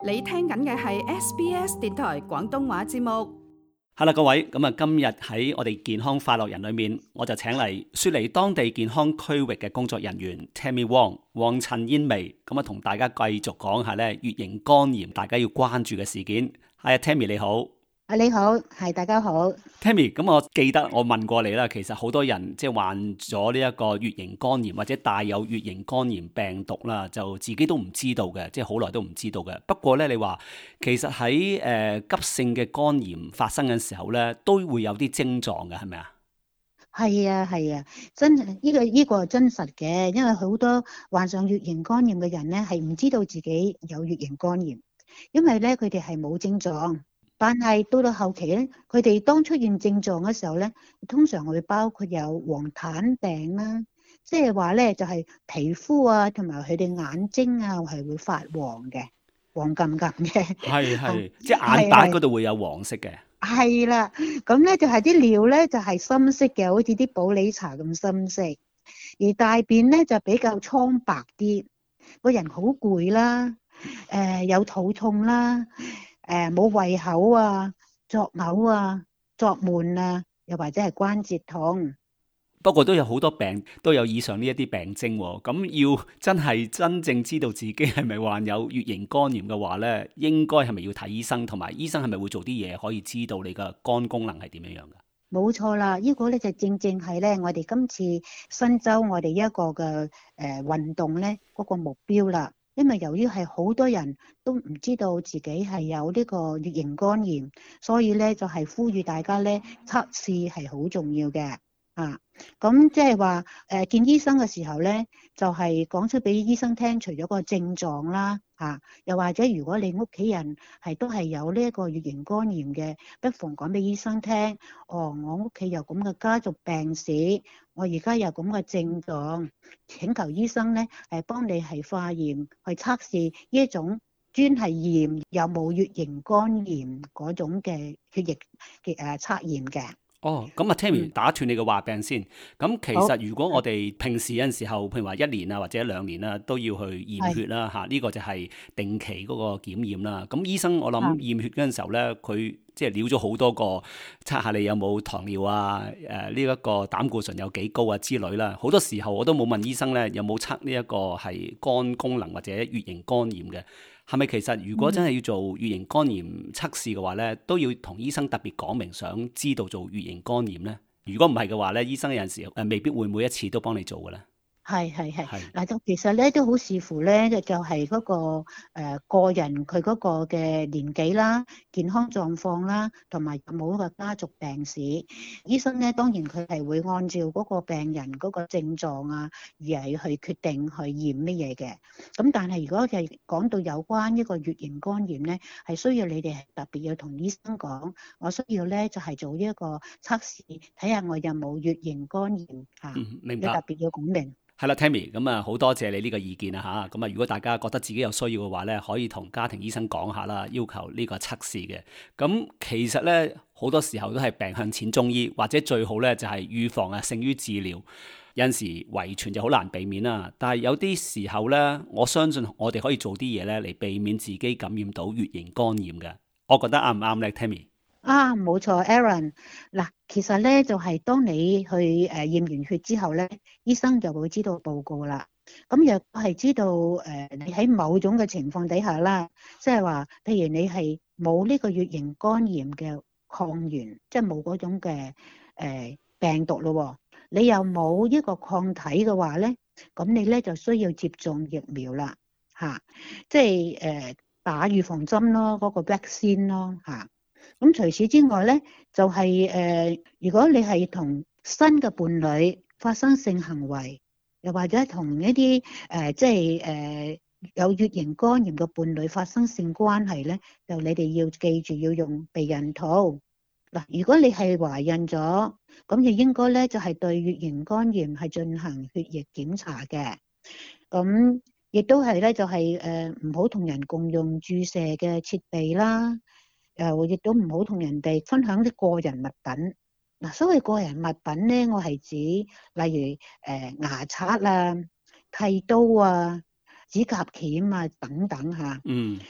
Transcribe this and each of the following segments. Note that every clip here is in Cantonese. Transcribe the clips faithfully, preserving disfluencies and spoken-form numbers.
你聽緊嘅係 S B S 電台廣東話節目。 係啦，各位，咁啊，今日喺我哋健康快樂人裏面，我就請嚟雪梨當地健康區域嘅工作人員 Tammy Wong 黃陳燕薇，咁啊，同大家繼續講下咧乙型肝炎大家要關注嘅事件。係啊，Tammy 你好。 啊，你好，係大家好。 Tammy，咁我記得我問過你啦，其實好多人即係患咗呢一個乙型肝炎或者帶有乙型肝炎病毒啦，就自己都唔知道嘅，即係好耐都唔知道嘅。不過咧，你話其實喺誒、呃、急性嘅肝炎發生嘅時候咧，都會有啲症狀嘅，係咪啊？ 係啊，係啊，真呢、呢個呢、呢個係真實嘅，因為好多患上乙型肝炎嘅人咧，係唔知道自己有乙型肝炎，因為咧佢哋係冇症狀。但係到到後期咧，佢哋當出現症狀嘅時候咧，通常會包括有黃疸病啦，即係話咧就係、是、皮膚啊同埋佢哋眼睛啊係會發黃嘅，黃濘濘嘅。 係係，即係眼白嗰度會有黃色嘅。 係啦，咁咧就係啲尿咧就係深色嘅，好似啲普洱茶咁深色，而大便咧就比較蒼白啲，個人好攰啦，誒、呃、有肚痛啦。誒冇、呃、胃口啊，作嘔啊，作悶啊，又或者係關節痛。 不過都有好多病都有以上呢一啲病徵喎，咁要真係真正知道自己係咪患有乙型肝炎嘅話呢，應該係咪要睇醫生，同埋醫生係咪會做啲嘢可以知道你嘅肝功能係點樣樣嘅？ 冇錯啦，呢、這個咧就正正係咧我哋今次新州我哋一個嘅誒運動咧嗰、那個目標啦。因為由於係好多人都唔知道自己係有呢個乙型肝炎，所以咧就係、是、呼籲大家咧測試係好重要嘅啊。咁即係話誒見醫生嘅時候咧，就係、是、講出俾醫生聽，除咗個症狀啦啊，又或者如果你屋企人係都係有呢一個乙型肝炎嘅，不妨講俾醫生聽。哦，我屋企有咁嘅家族病史，我而家有咁嘅症狀，請求醫生咧係幫你係化驗去測試呢一種專係驗有冇乙型肝炎嗰種嘅血液嘅誒測驗嘅。 哦，咁啊 Tammy 打斷你嘅話病先。咁其實如果我哋平時有陣時候，譬如話一年啊或者兩年啦，都要去驗血啦嚇，呢是、啊這個就係定期嗰個檢驗啦。咁醫生我諗驗血嗰陣時候咧，佢即係撩咗好多個測下你有冇糖尿啊，誒呢一個膽固醇有幾高啊之類啦。好多時候我都冇問醫生咧有冇測呢一個係肝功能或者乙型肝炎嘅。係咪其實如果真係要做乙型肝炎測試嘅話咧，都要同醫生特別講明，想知道做乙型肝炎咧？如果唔係嘅話咧，醫生有陣時誒未必會每一次都幫你做嘅咧。 係係係，嗱就其實咧都好視乎咧，就係嗰個誒個人佢嗰個嘅年紀啦、健康狀況啦，同埋有冇一個家族病史。醫生咧當然佢係會按照嗰個病人嗰個症狀啊，而係去決定去驗乜嘢嘅。咁但係如果係講到有關一個乙型肝炎咧，係需要你哋係特別要同醫生講，我需要咧就係做呢一個測試，睇下我有冇乙型肝炎嚇。 嗯，明白。 你特別要講明。 係啦 Tammy，咁啊好多謝你呢個意見啊嚇，咁啊如果大家覺得自己有需要嘅話咧，可以同家庭醫生講下啦，要求呢個測試嘅。咁其實咧好多時候都係病向淺中醫，或者最好咧就係預防啊勝於治療。有陣時遺傳就好難避免啦，但係有啲時候咧，我相信我哋可以做啲嘢咧嚟避免自己感染到乙型肝炎嘅。我覺得啱唔啱咧 Tammy？ 啊，冇錯 Aaron。嗱，其實咧就係、是、當你去誒、呃、驗完血之後咧，醫生就會知道報告啦。咁若係知道誒、呃、你喺某種嘅情況底下啦，即係話譬如你係冇呢個乙型肝炎嘅抗原，即係冇嗰種嘅誒、呃、病毒咯，你又冇一個抗體嘅話咧，咁你咧就需要接種疫苗啦，嚇、啊，即係誒、呃、打預防針咯，嗰、那個 vaccine 咯，嚇、啊。咁除此之外咧，就係、是、誒、呃，如果你係同新嘅伴侶發生性行為，又或者同一啲誒、呃，即係誒、呃、有乙型肝炎嘅伴侶發生性關係咧，就你哋要記住要用避孕套。嗱，如果你係懷孕咗，咁就應該咧就係、是、對乙型肝炎係進行血液檢查嘅。咁亦都係咧就係誒唔好同人共用注射嘅設備啦。誒，亦都唔好同人哋分享啲個人物品。嗱，所謂個人物品咧，我係指例如誒、呃、牙刷啊、剃刀啊、指甲鉗啊等等嚇。 嗯。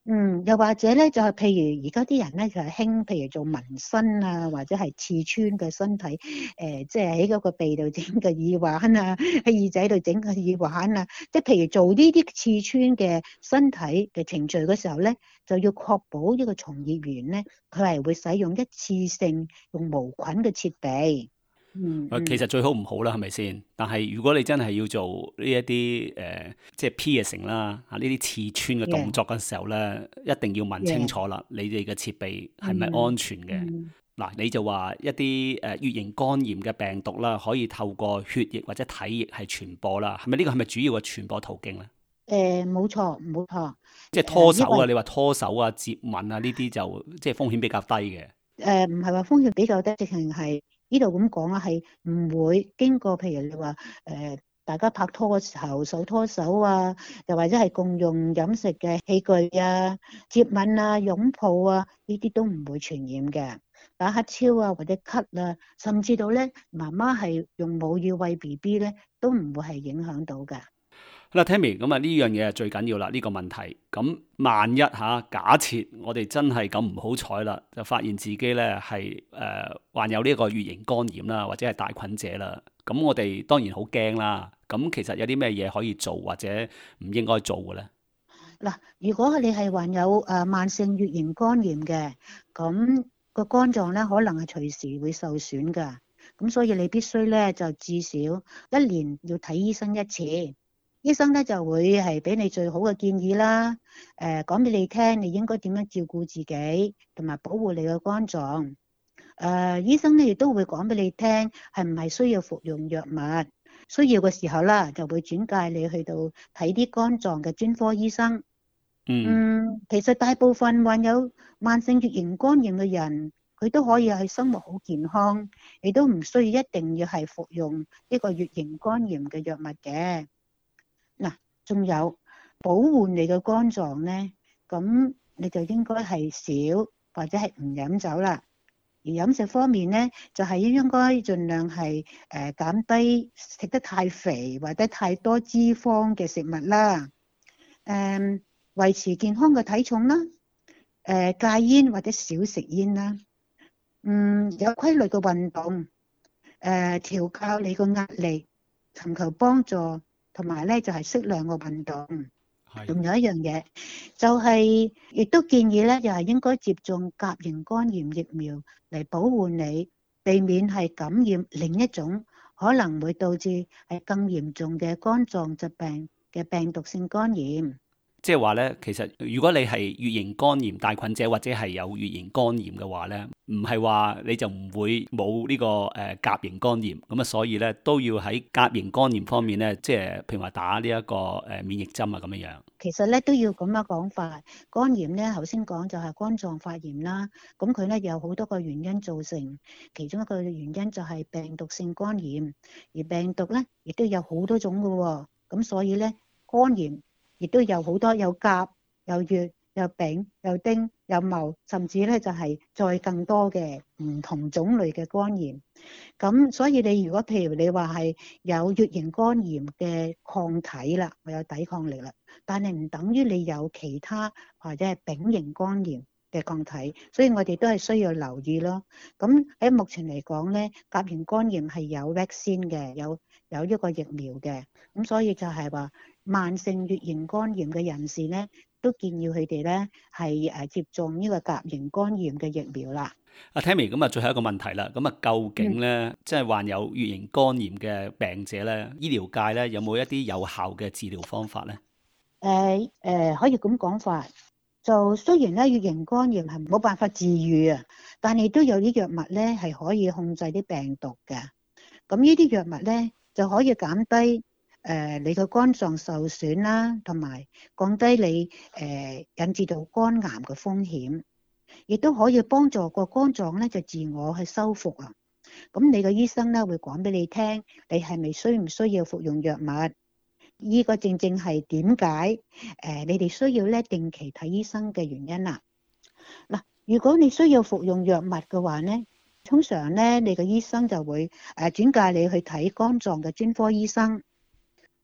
嗯，又或者咧，就係、譬如而家啲人咧就係、興，譬如做紋身啊，或者係刺穿嘅身體，誒、呃，即係喺嗰個鼻度整個耳環啊，喺耳仔度整個耳環啊，即係譬如做呢啲刺穿嘅身體嘅程序嘅時候咧，就要確保呢個從業員咧，佢係會使用一次性用無菌嘅設備。嗯誒，其實最好唔好啦，係咪先？但係如果你真係要做呢一啲誒，即係 piercing 啦，啊呢啲刺穿嘅動作嘅時候咧，Yeah. 一定要問清楚啦，Yeah. 你哋嘅設備係咪安全嘅？嗱、mm. 啊，你就話一啲誒、呃、乙型肝炎嘅病毒啦，可以透過血液或者體液係傳播啦，係咪呢個係咪主要嘅傳播途徑咧？ 誒，冇錯，冇錯， 即係拖手啊！ 為你話拖手啊、接吻啊呢啲就即係風險比較低嘅。 誒，唔係話風險比較低，直情係。呢度咁講啊，係唔會經過，譬如你話誒、呃，大家拍拖嘅時候手拖手啊，又或者係共用飲食嘅器具啊、接吻啊、擁抱啊，呢啲都唔會傳染嘅。打乞嗤啊，或者咳啊，甚至到咧媽媽係用母乳餵 B B 咧，都唔會係影響到嘅。 嗱，Tammy，咁啊呢樣嘢係最緊要啦，呢個問題。咁萬一嚇，假設我哋真係咁唔好彩啦，就發現自己咧係誒患有呢一個乙型肝炎啦，或者係帶菌者啦。咁我哋當然好驚啦。咁其實有啲咩嘢可以做或者唔應該做嘅咧？ 嗱，如果你係患有誒慢性乙型肝炎嘅，咁個肝臟咧可能係隨時會受損㗎。咁所以你必須咧就至少一年要睇醫生一次。醫生咧就會係俾你最好嘅建議啦，誒講俾你聽，你應該點樣照顧自己，同埋保護你嘅肝臟。誒、呃、醫生咧亦都會講俾你聽，係唔係需要服用藥物，需要嘅時候啦，就會轉介你去到睇啲肝臟嘅專科醫生。 嗯， 嗯，其實大部分患有慢性乙型肝炎嘅人，佢都可以係生活好健康，亦都唔需要一定要係服用呢個乙型肝炎嘅藥物嘅。嗱，仲有保護你嘅肝臟咧，咁你就應該係少或者係唔飲酒啦。而飲食方面咧，就係應該盡量係誒減低食得太肥或者太多脂肪嘅食物啦。誒，維持健康嘅體重啦。誒，戒煙或者少食煙啦。嗯，有規律嘅運動。誒，調校你個壓力，尋求幫助。同埋咧就係適量嘅運動，仲有一樣嘢就係，亦都建議咧，就係應該接種甲型肝炎疫苗嚟保護你，避免係感染另一種可能會導致係更嚴重嘅肝臟疾病嘅病毒性肝炎。 即係話咧，其實如果你係乙型肝炎帶菌者或者係有乙型肝炎嘅話咧，唔係話你就唔會冇呢個誒甲型肝炎咁啊，所以咧都要喺甲型肝炎方面咧，即係譬如話打呢一個誒免疫針啊咁樣樣。 其實咧都要咁樣講法，肝炎咧頭先講就係肝臟發炎啦，咁佢咧有好多個原因造成，其中一個原因就係病毒性肝炎，而病毒咧亦都有好多種㗎喎，咁所以咧肝炎亦都有好多，有甲、有乙、有丙、有丁、有戊，甚至咧就係再更多嘅唔同種類嘅肝炎。咁所以你如果譬如你話係有乙型肝炎嘅抗體啦，我有抵抗力啦，但係唔等於你有其他或者係丙型肝炎嘅抗體，所以我哋都係需要留意咯。咁喺目前嚟講咧，甲型肝炎係有 vaccine 嘅，有有一個疫苗嘅，咁所以就係話慢性乙型肝炎嘅人士咧，都建議佢哋咧係誒接種呢個甲型肝炎嘅疫苗啦。 阿 Tammy，咁啊，最後一個問題啦，咁啊，究竟咧，即係患有乙型肝炎嘅病者咧，醫療界咧有冇一啲有效嘅治療方法咧？ 誒誒，可以咁講法，就雖然咧乙型肝炎係冇辦法治癒啊，但係都有啲藥物咧係可以控制啲病毒嘅。咁呢啲藥物咧就可以減低誒你個肝臟受損啦，同埋降低你誒引致到肝癌嘅風險。亦都可以幫助個肝臟咧就自我去修復啊。咁你個醫生咧會講俾你聽，你係咪需唔需要服用藥物？呢個正正係點解誒你哋需要咧定期睇醫生嘅原因啦。嗱，如果你需要服用藥物嘅話咧，通常咧你個醫生就會誒轉介你去睇肝臟嘅專科醫生。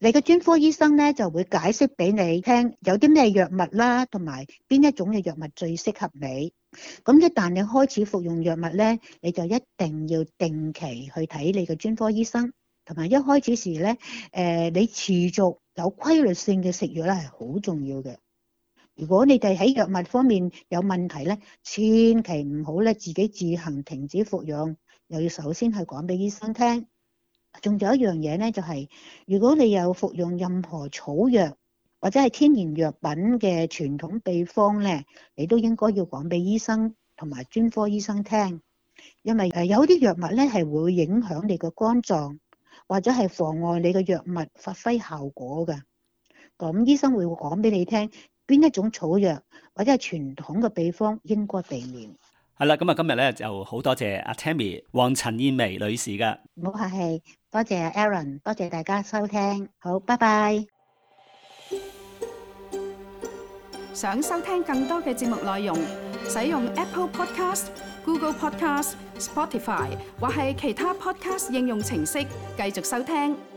你嘅專科醫生咧就會解釋俾你聽有啲咩藥物啦，同埋邊一種嘅藥物最適合你。咁一旦你開始服用藥物咧，你就一定要定期去睇你嘅專科醫生，同埋一開始時咧，誒、呃、你持續有規律性嘅食藥咧係好重要嘅。如果你哋喺藥物方面有問題咧，千祈唔好咧自己自行停止服用，又要首先係講俾醫生聽。仲有一樣嘢咧，就係如果你有服用任何草藥或者係天然藥品嘅傳統秘方咧，你都應該要講俾醫生同埋專科醫生聽，因為誒有啲藥物咧係會影響你嘅肝臟，或者係妨礙你嘅藥物發揮效果嘅。咁醫生會講俾你聽邊一種草藥或者係傳統嘅秘方應該避免。 係啦，咁啊今日咧就好多謝阿 Tammy 黃陳燕薇女士噶。 唔好客氣，多謝 Aaron， 多謝大家收聽，好，拜拜。 想收聽更多嘅節目內容，使用 Apple Podcast、Google Podcast、Spotify 或係其他 Podcast 應用程式繼續收聽。